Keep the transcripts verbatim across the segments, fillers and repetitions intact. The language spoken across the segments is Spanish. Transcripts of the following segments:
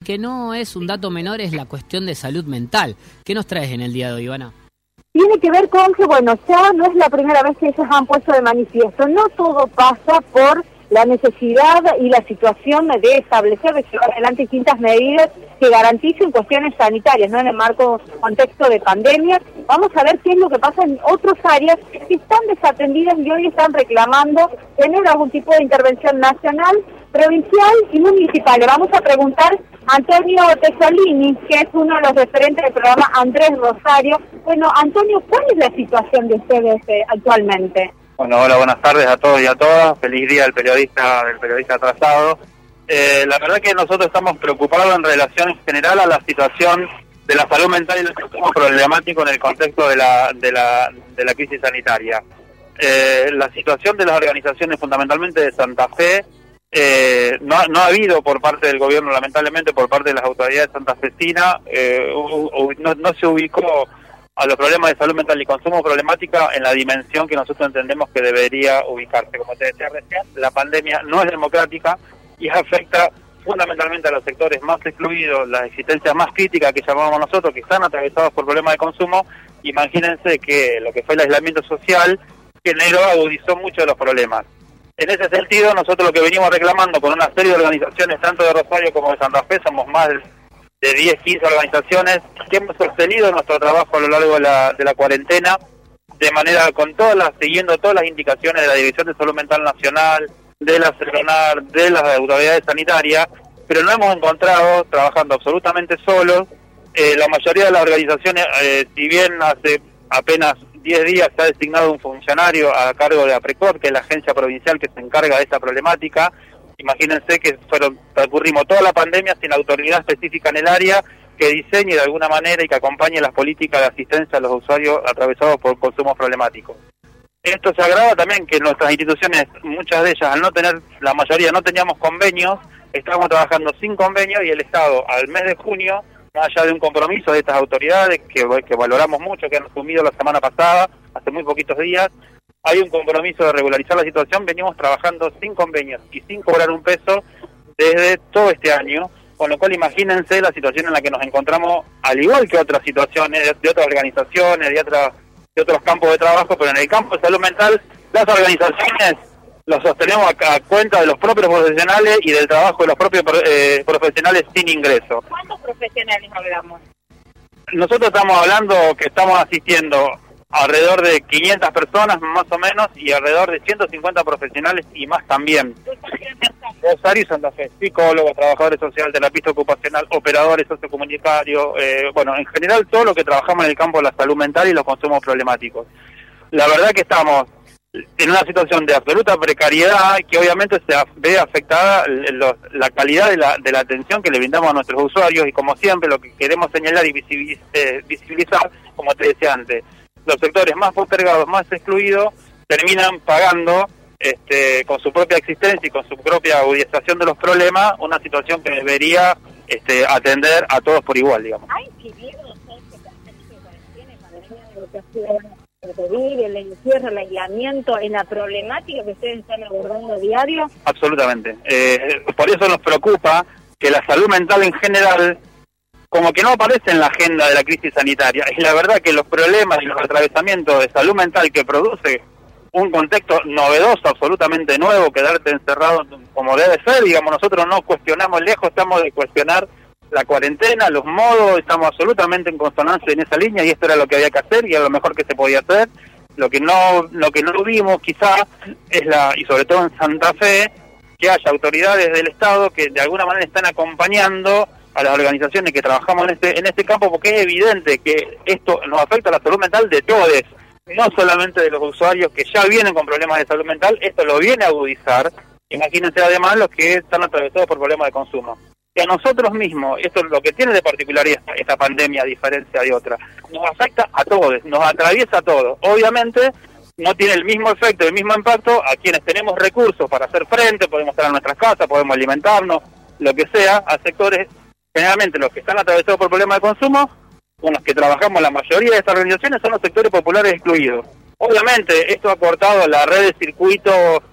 Que no es un dato menor, es la cuestión de salud mental. ¿Qué nos traes en el día de hoy, Ivana? Tiene que ver con que, bueno, ya no es la primera vez que ellos han puesto de manifiesto. No todo pasa por la necesidad y la situación de establecer, de llevar adelante distintas medidas que garanticen cuestiones sanitarias, ¿no? En el marco, contexto de pandemia. Vamos a ver qué es lo que pasa en otras áreas que están desatendidas y hoy están reclamando tener algún tipo de intervención nacional, provincial y municipal. Le vamos a preguntar a Antonio Tesolini, que es uno de los referentes del programa Andrés Rosario. Bueno, Antonio, ¿cuál es la situación de ustedes eh, actualmente? Bueno, hola, buenas tardes a todos y a todas. Feliz día del periodista, del periodista atrasado. Eh, la verdad que nosotros estamos preocupados en relación en general a la situación de la salud mental y el consumo problemático en el contexto de la de la de la crisis sanitaria. Eh, la situación de las organizaciones, fundamentalmente de Santa Fe, eh, no, no ha habido por parte del gobierno, lamentablemente por parte de las autoridades santafesinas, eh, no, no se ubicó a los problemas de salud mental y consumo problemática en la dimensión que nosotros entendemos que debería ubicarse. Como te decía recién, la pandemia no es democrática y afecta fundamentalmente a los sectores más excluidos, las existencias más críticas que llamamos nosotros, que están atravesados por problemas de consumo. Imagínense que lo que fue el aislamiento social generó, agudizó mucho los problemas. En ese sentido, nosotros lo que venimos reclamando con una serie de organizaciones, tanto de Rosario como de Santa Fe, somos más de diez, quince organizaciones que hemos sostenido nuestro trabajo a lo largo de la, de la cuarentena, de manera con todas las, siguiendo todas las indicaciones de la Dirección de Salud Mental Nacional, de la CERNAR, de las autoridades sanitarias, pero no hemos encontrado, trabajando absolutamente solos, eh, la mayoría de las organizaciones, eh, si bien hace apenas diez días se ha designado un funcionario a cargo de APRECOP, que es la agencia provincial que se encarga de esta problemática. Imagínense que fueron transcurrimos toda la pandemia sin autoridad específica en el área que diseñe de alguna manera y que acompañe las políticas de asistencia a los usuarios atravesados por consumos problemáticos. Esto se agrava también que nuestras instituciones, muchas de ellas, al no tener, la mayoría no teníamos convenios, estábamos trabajando sin convenio y el Estado al mes de junio, más allá de un compromiso de estas autoridades que, que valoramos mucho, que han asumido la semana pasada, hace muy poquitos días, hay un compromiso de regularizar la situación, venimos trabajando sin convenios y sin cobrar un peso desde todo este año, con lo cual imagínense la situación en la que nos encontramos, al igual que otras situaciones, de, de otras organizaciones, de, otra, de otros campos de trabajo, pero en el campo de salud mental, las organizaciones lo sostenemos a, a cuenta de los propios profesionales y del trabajo de los propios eh, profesionales sin ingreso. ¿Cuántos profesionales hablamos? Nosotros estamos hablando que estamos asistiendo alrededor de quinientas personas más o menos y alrededor de ciento cincuenta profesionales y más también. Rosario y Santa Fe, psicólogos, trabajadores sociales, terapistas ocupacional, operadores sociocomunitarios, eh, bueno, en general todo lo que trabajamos en el campo de la salud mental y los consumos problemáticos. La verdad que estamos en una situación de absoluta precariedad que obviamente se ve afectada los, la calidad de la, de la atención que le brindamos a nuestros usuarios y como siempre lo que queremos señalar y visibilizar, eh, visibilizar como te decía antes, los sectores más postergados, más excluidos, terminan pagando este, con su propia existencia y con su propia agudización de los problemas, una situación que debería este, atender a todos por igual, digamos. ¿Ha incidido este contexto de cuarentena, pandemia, de lo que ha sido el encierro, el aislamiento, en la problemática que ustedes están abordando diario? Absolutamente. Eh, por eso nos preocupa que la salud mental en general como que no aparece en la agenda de la crisis sanitaria. Y la verdad que los problemas y los atravesamientos de salud mental que produce un contexto novedoso, absolutamente nuevo, quedarte encerrado como debe ser, digamos, nosotros no cuestionamos, lejos estamos de cuestionar la cuarentena, los modos, estamos absolutamente en consonancia en esa línea y esto era lo que había que hacer y era lo mejor que se podía hacer. Lo que no lo que no vimos quizá es la, y sobre todo en Santa Fe, que haya autoridades del Estado que de alguna manera están acompañando a las organizaciones que trabajamos en este en este campo, porque es evidente que esto nos afecta a la salud mental de todos, no solamente de los usuarios que ya vienen con problemas de salud mental, esto lo viene a agudizar. Imagínense además los que están atravesados por problemas de consumo. Y a nosotros mismos, esto es lo que tiene de particularidad esta, esta pandemia, a diferencia de otra, nos afecta a todos, nos atraviesa a todos. Obviamente no tiene el mismo efecto, el mismo impacto a quienes tenemos recursos para hacer frente, podemos estar en nuestras casas, podemos alimentarnos, lo que sea, a sectores, generalmente los que están atravesados por problemas de consumo, con los que trabajamos la mayoría de estas organizaciones, son los sectores populares excluidos. Obviamente esto ha cortado la red de circuitos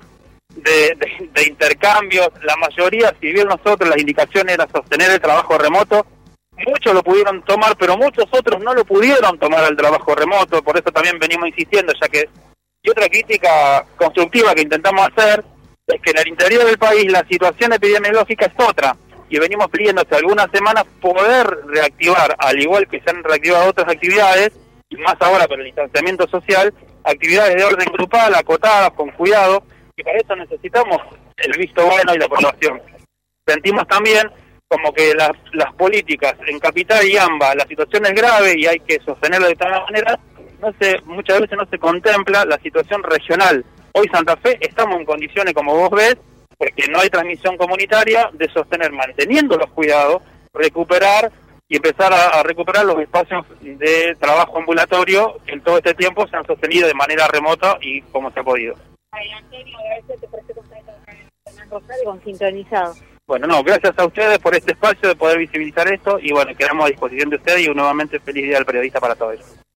de, de, de intercambios. La mayoría, si bien nosotros las indicaciones era sostener el trabajo remoto, muchos lo pudieron tomar, pero muchos otros no lo pudieron tomar al trabajo remoto. Por eso también venimos insistiendo, ya que y otra crítica constructiva que intentamos hacer es que en el interior del país la situación epidemiológica es otra, y venimos pidiendo hace algunas semanas poder reactivar, al igual que se han reactivado otras actividades, y más ahora con el distanciamiento social, actividades de orden grupal, acotadas, con cuidado, y para eso necesitamos el visto bueno y la aprobación. Sentimos también como que las, las políticas en Capital y AMBA, la situación es grave y hay que sostenerlo de tal manera, no se, muchas veces no se contempla la situación regional. Hoy Santa Fe estamos en condiciones, como vos ves, porque no hay transmisión comunitaria, de sostener, manteniendo los cuidados, recuperar y empezar a, a recuperar los espacios de trabajo ambulatorio que en todo este tiempo se han sostenido de manera remota y como se ha podido. Ay, Antonio, agradecerte por este contacto con Rosario, con Sintonizado. Bueno, no, gracias a ustedes por este espacio de poder visibilizar esto y bueno, quedamos a disposición de ustedes y nuevamente feliz día del periodista para todos.